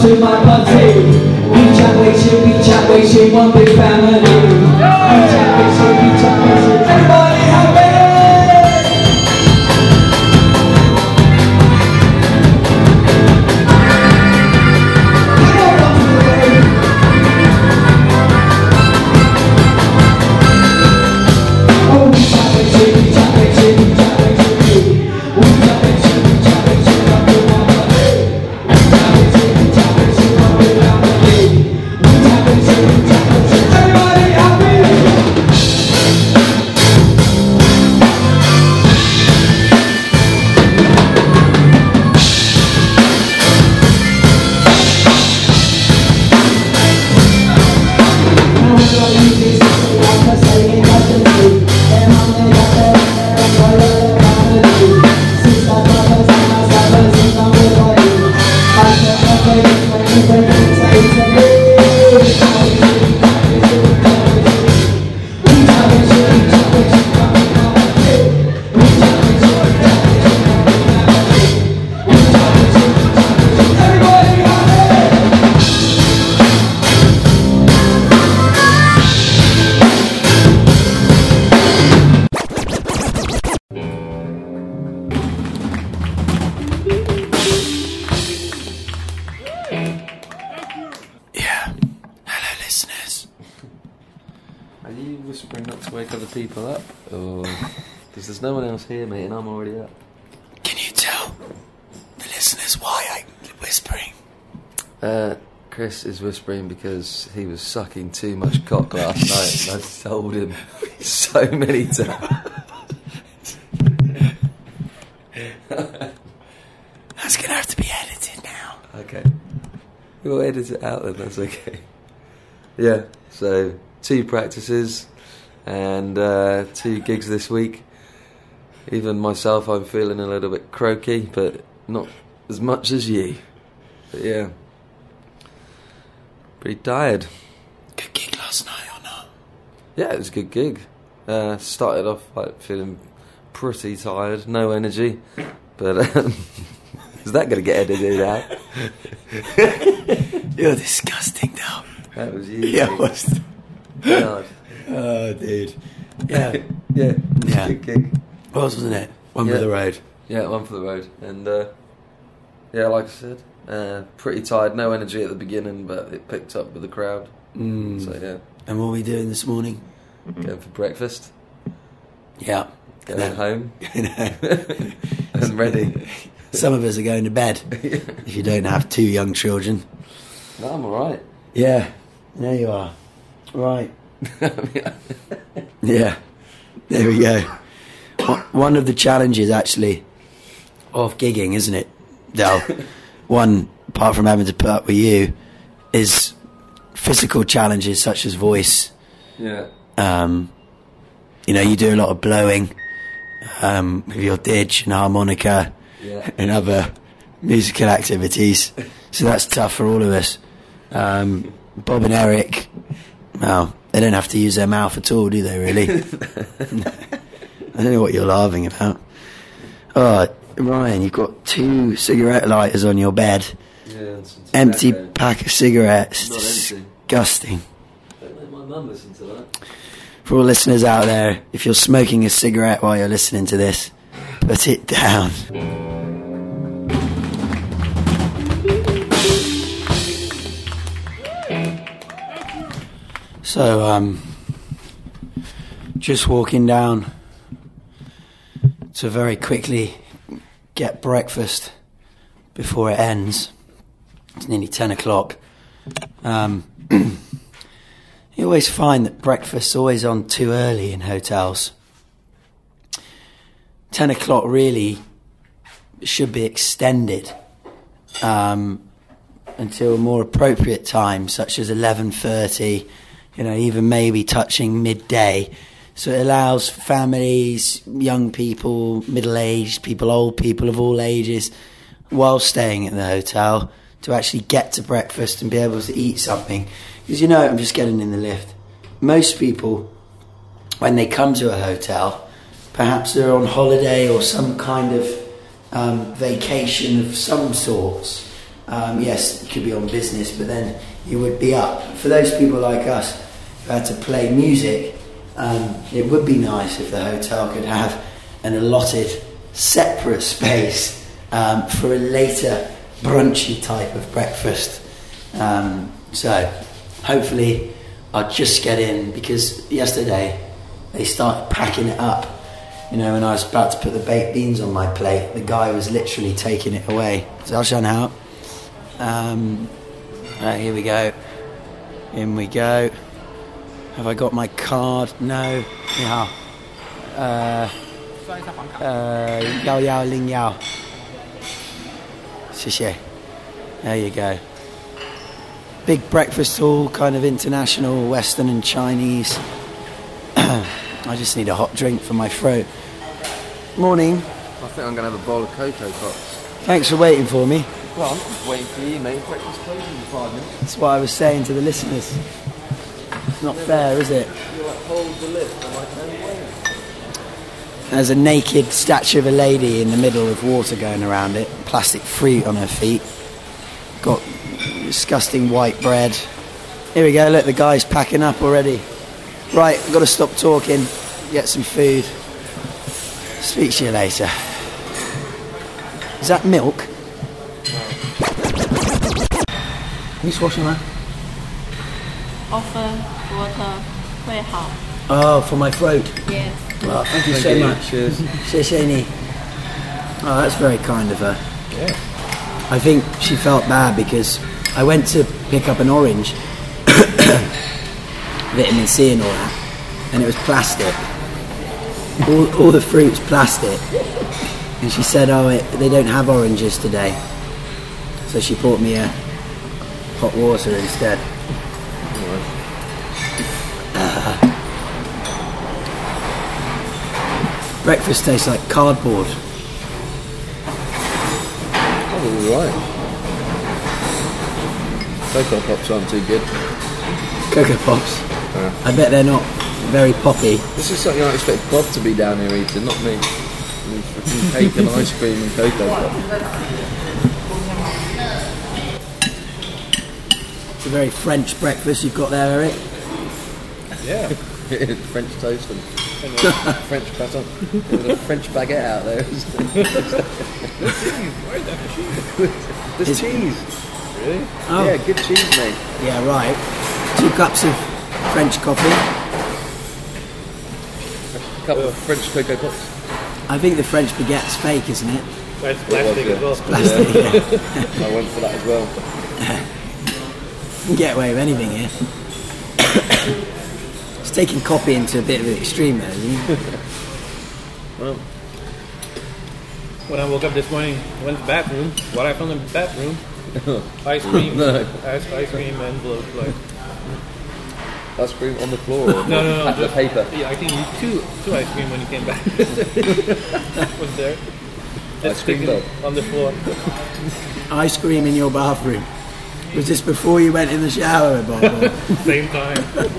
to my party. We chat, we shit, we chat, we shit, one big family. We chat, we shit, we chat, we shit, everybody happy. Oh, we chat, we shit, we chat, we shit, we chat, we shit, we chat, we shit, we chat, we shit, one big family. We chat, we shit, we chat, we shit, one big family. We chat, we shit, we chat, we shit, everybody happy. Are you whispering not to wake other people up? Or... Because there's no one else here, mate, and I'm already up. Can you tell the listeners why I'm whispering? Uh, Chris is whispering because he was sucking too much cock last night, and I've told him so many times. That's going to have to be edited now. Okay. We'll edit it out then, that's okay. Yeah, so two practices and uh, two gigs this week. Even myself, I'm feeling a little bit croaky, but not as much as you. But yeah, pretty tired. Good gig last night or not? Yeah, it was a good gig. Uh, started off like feeling pretty tired, no energy, but um, is that going to get edited out? You're disgusting now. That was you. Yeah, mate. was. God. Oh, dude. Yeah. Yeah, Yeah. good gig. Was, wasn't it? One Yeah. for the road. Yeah, one for the road. And uh, yeah, like I said, uh, pretty tired, no energy at the beginning, but it picked up with the crowd. Mm. So yeah, And what are we doing this morning? going for breakfast, Yeah. going No. home, You know. and ready. Some of us are going to bed if you don't have two young children. No, I'm alright. Yeah. There you are. Right. Yeah. There we go. One- One of the challenges, actually, of gigging, isn't it, Del? One, apart from having to put up with you, is physical challenges such as voice. Yeah. Um, you know, you do a lot of blowing um, with your didge and harmonica Yeah. and other musical activities. So that's tough for all of us. Um, Bob and Eric, well, they don't have to use their mouth at all, do they, really? I don't know what you're laughing about. Oh, Ryan, you've got two cigarette lighters on your bed. Yeah, and some Empty tobacco. pack of cigarettes. Not empty. Disgusting. Don't let my mum listen to that. For all listeners out there, if you're smoking a cigarette while you're listening to this, put it down. So, um, just walking down to very quickly get breakfast before it ends. It's nearly ten o'clock. Um, you always find that breakfast's always on too early in hotels. ten o'clock really should be extended um, until a more appropriate time, such as eleven thirty, you know, even maybe touching midday. So it allows families, young people, middle-aged people, old people of all ages, while staying at the hotel, to actually get to breakfast and be able to eat something. Because, you know, I'm just getting in the lift. Most people, when they come to a hotel, perhaps they're on holiday or some kind of um, vacation of some sorts, Um, yes, you could be on business, but then you would be up. For those people like us who had to play music, um, it would be nice if the hotel could have an allotted separate space um, for a later brunchy type of breakfast. Um, so hopefully I'll just get in, because yesterday they started packing it up. You know, when I was about to put the baked beans on my plate, the guy was literally taking it away. So I'll show how. Um, right, here we go. In we go. Have I got my card? No. Yeah. Uh, uh, Yao Yao Ling Yao. Xie. There you go. Big breakfast hall, kind of international, Western and Chinese. I just need a hot drink for my throat. Morning. I think I'm going to have a bowl of Cocoa Pops. Thanks for waiting for me. Well, I'm just waiting for you, mate. Breakfast closing in five minutes. That's what I was saying to the listeners. It's not fair, is it? You're like, hold the lift. I'm like, no way. There's a naked statue of a lady in the middle with water going around it. Plastic fruit on her feet. Got disgusting white bread. Here we go, look, the guy's packing up already. Right, I've got to stop talking, get some food. Speak to you later. Is that milk? Can you swash on that? Offer water 会好 Oh, for my throat. Yes. Well, thank you Thank so you. much. Cheers. Shesheni. Oh, that's very kind of her. Yeah. I think she felt bad because I went to pick up an orange, vitamin C and all that, and it was plastic. All, all the fruit's plastic. And she said, oh, it, they don't have oranges today. So she bought me a hot water instead. Uh, breakfast tastes like cardboard. Oh, all right. Cocoa Pops aren't too good. Cocoa Pops. Yeah. I bet they're not very poppy. This is something I expect Bob to be down here eating, not me. Freaking cake and ice cream and Cocoa Pops. It's a very French breakfast you've got there, Eric. Yeah. French toast and French croissant. There's a French baguette out there. There's It's- cheese. Really? Oh. Yeah, good cheese, mate. Yeah, right. Two cups of French coffee. A couple of French Cocoa Pops. I think the French baguette's fake, isn't it? That's plastic as well. Plastic, yeah. I went for that as well. You can get away with anything here. It's taking copying to a bit of an extreme there, isn't it? Well, When I woke up this morning, went to the bathroom. What I found in the bathroom? Ice cream. No. Ice, ice cream envelope. Like, ice cream on the floor or no, no, no. at the Just, paper. Yeah, I think you two, two ice cream when you came back. Was there? Just Ice cream sticking bed. on the floor. Ice cream in your bathroom. Was this before you went in the shower, Bob? Same time.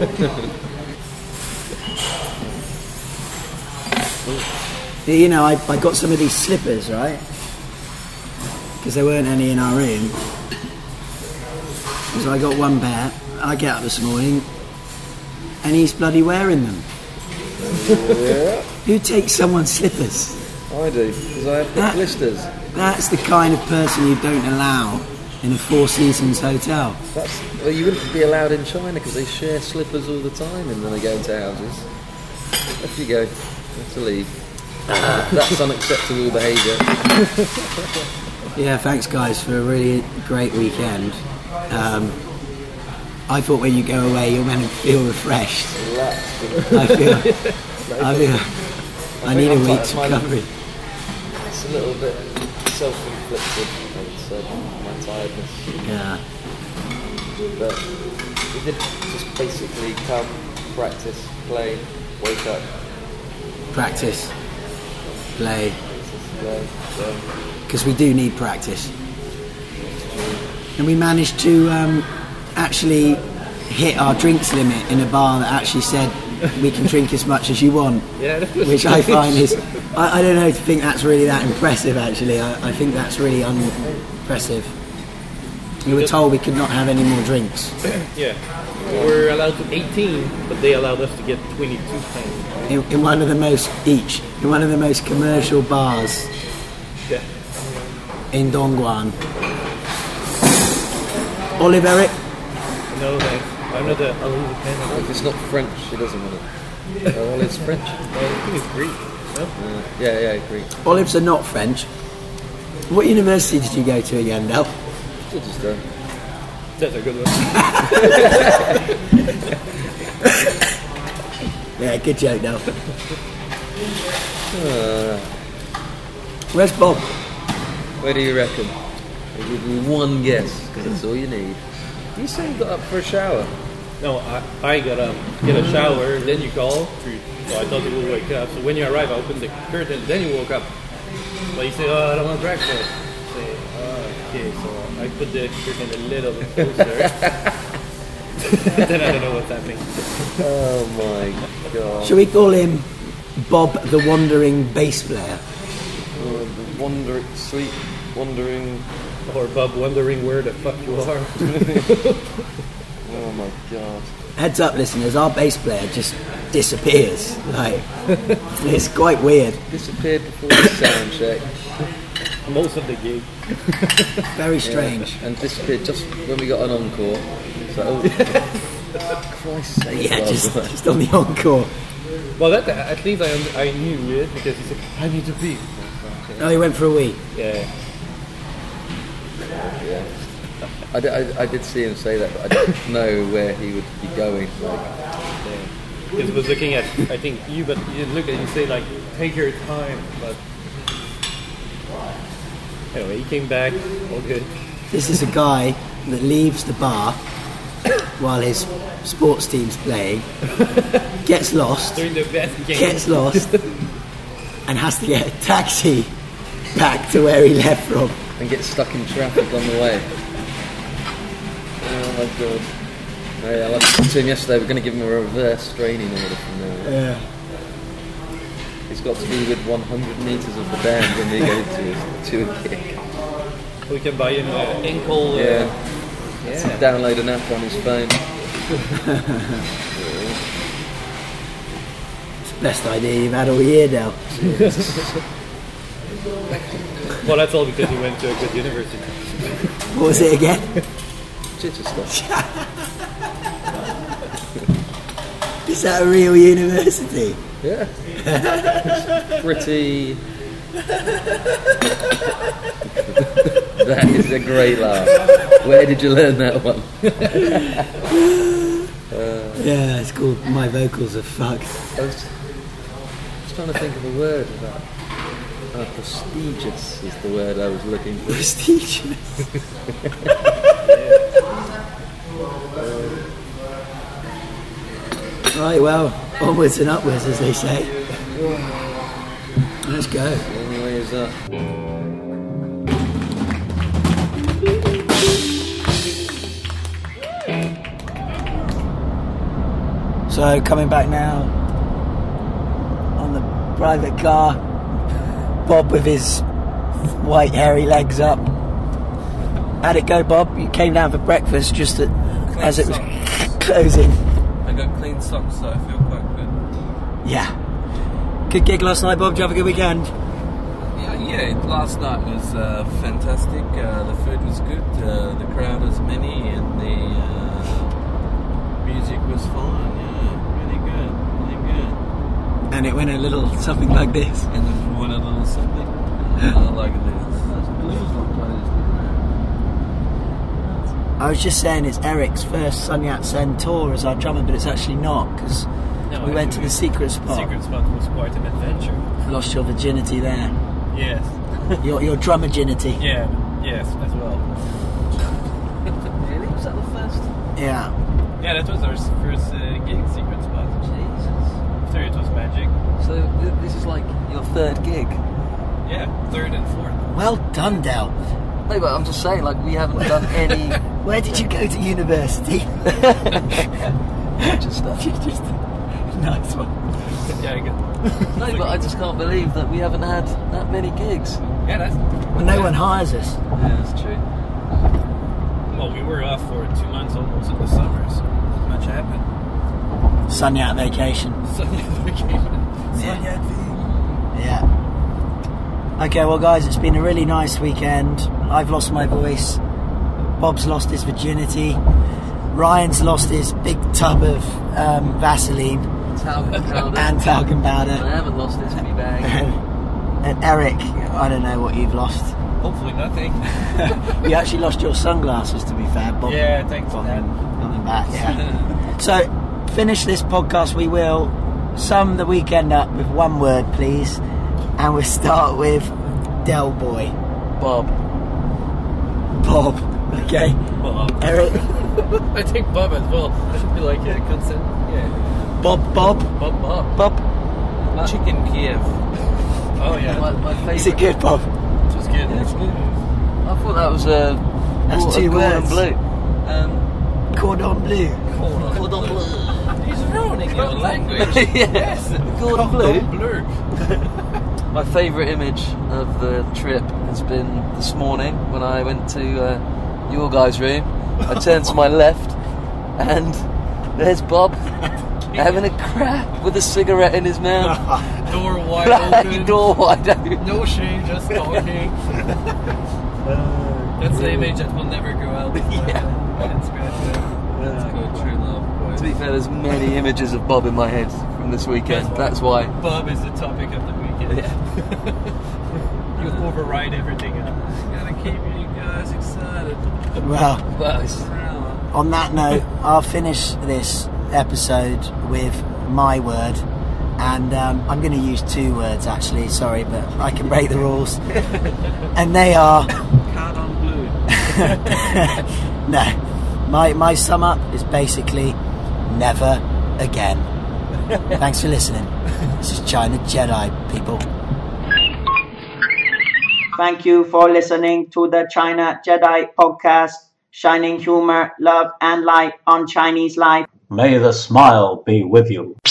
You know, I, I got some of these slippers, right? Because there weren't any in our room. So I got one pair. I get up this morning and he's bloody wearing them. Yeah, Who takes someone's slippers? I do, because I have got That- blisters. That's the kind of person you don't allow in a Four Seasons hotel. That's, well, you wouldn't be allowed in China because they share slippers all the time and then they go into houses. Off you go. You have to leave. That's unacceptable behaviour. Yeah, thanks guys for a really great weekend. Um, I thought when you go away you're meant to feel refreshed. Relaxed. I feel, I feel, I need a I'm week's like- recovery. It's a little bit self-inflicted, it's, uh, my tiredness. Yeah. But we did just basically come, practice, play, wake up, Practice, play, practice, play. So, because we do need practice. And we managed to um, actually hit our drinks limit in a bar that actually said we can drink as much as you want, Yeah, that was which I find is, I, I don't know, to think that's really that impressive actually. I, I think that's really unimpressive. We were told we could not have any more drinks. Yeah. We were allowed to eighteen, but they allowed us to get twenty-two pints. In, in one of the most each, in one of the most commercial bars Yeah. in Dongguan. Olive, Eric? No thanks. I'm not a, a little fan If it's not French, she doesn't want it. Oh, well, it's French. I think it's Greek. No? Uh, yeah, yeah, I agree. Olives are not French. What university did you go to again, Del? Just, uh, That's a good one. Yeah, good joke, Del. uh, Where's Bob? where do you reckon? I'll give you one guess, because that's all you need. You say you got up for a shower. No, I, I got up, get a shower, then you call. So I thought you would wake up. So when you arrive, I opened the curtain, then you woke up. But you say, oh, I don't want breakfast. I say, oh, okay, so I put the curtain a little bit closer. Then I don't know what's happening. Oh my god. Shall we call him Bob the Wandering Bass Player? Oh, the wandering, sweet, wandering. Or Bob wondering where the fuck you are. Oh my god. Heads up, listeners, our bass player just disappears. Like, it's quite weird. Disappeared before the sound check. Most of the gig. Very strange. And disappeared just when we got an encore. So, oh, Christ's sake. Yeah, Bob. just, just on the encore. Well, that at least I, I knew it because he said, I need to pee. Oh, he went for a wee. Yeah. Yeah. I, d- I, I did see him say that, but I don't know where he would be going. Like, Yeah. He was looking at, I think, you, but you didn't look at it and say, like, take your time. But anyway, he came back, all good. This is a guy that leaves the bar while his sports team's playing, gets lost, During the best game. gets lost, and has to get a taxi back to where he left from. and get stuck in traffic on the way. Oh my god. Oh, yeah, like I said to him yesterday, we're going to give him a reverse training order from now. Yeah. He's got to be with one hundred metres of the band when they go to, to a gig. We can buy him an ankle. Uh, Yeah. yeah. Download an app on his phone. It's the best idea you've had all year, Del. Well, that's all because he went to a good university. What was it again? Chichester. Is that a real university? Yeah. It's pretty. That is a great laugh. Where did you learn that one? uh, Yeah, it's called My Vocals Are Fucked. I was just trying to think of a word for that. Uh, prestigious is the word I was looking for. Prestigious. Right, well, onwards and upwards, as they say. Let's go. Anyways, uh, So, coming back now on the private car, Bob with his white hairy legs up. How'd it go, Bob? You came down for breakfast just at, as it was closing. I got clean socks, so I feel quite good. Yeah. Good gig last night, Bob. Did you have a good weekend? Yeah, yeah. Last night was uh, fantastic. Uh, the food was good. Uh, the crowd was many, and the uh, music was fine. Yeah, really good, really good. And it went a little something like this. And then went a little something uh, like this. I was just saying it's Eric's first Sun Yat-sen tour as our drummer, but it's actually not, because No, we went to actually, the secret spot. Secret spot was quite an adventure. Lost your virginity there. Yes. Your your drum virginity. Yeah. Yes, as well. really? Was that the first? Yeah. Yeah, that was our first uh, gig, secret spot. Jesus. After it was magic. So th- this is like your third gig? Yeah, third and fourth. Well done, Del. No, but I'm just saying, like, we haven't done any... Where did you go to university? just stuff. just nice one. Yeah, I get. No, but I just can't believe that we haven't had that many gigs. Yeah, that's. Well, no one hires us. Yeah, that's true. Well, we were off for two months almost in the summer, so not much happened. Sun Yat vacation. Sun Yat vacation. Sun Yat V. Yeah. Okay, well, guys, it's been a really nice weekend. I've lost my voice. Bob's lost his virginity. Ryan's lost his big tub of um, Vaseline Talcum powder. and talcum powder. I haven't lost this me bag. And Eric, I don't know what you've lost. Hopefully nothing. You actually lost your sunglasses, to be fair, Bob. Yeah, thanks for that. Coming back, yeah. So, finish this podcast, we will sum the weekend up with one word, please. And we'll start with Del Boy. Bob. Bob. Okay. Bob. Eric. I think Bob as well. I should be like, yeah, consent. Yeah. Bob, Bob. Bob, Bob. Bob. Chicken Kiev. Oh, yeah. My, my favourite. Is it good, Bob? It was good. Yeah, it's good. I thought that was a. That's a two Gordon words. Bleu. Um, Cordon bleu. Cordon Bleu. he's ruining your language. Yes. Gordon Bleu. Blur. My favourite image of the trip has been this morning when I went to uh, your guys' room. I turned to my left and there's Bob having a crap with a cigarette in his mouth. Door wide Like, open. door wide open. No shame, just talking. That's the image that will never go out. Yeah. That's good. That's good, true love, boys. To be fair, there's many images of Bob in my head from this weekend. That's why. Bob is the topic of the weekend. You override everything else. Gotta keep you guys excited. Well, Well, it's, on that note, I'll finish this episode with my word. And um, I'm going to use two words, actually. Sorry, but I can break the rules. And they are... Cardon Bleu. No. My, my sum up is basically never again. Thanks for listening. This is China Jedi, people. Thank you for listening to the China Jedi podcast, shining humor, love, and light on Chinese life. May the smile be with you.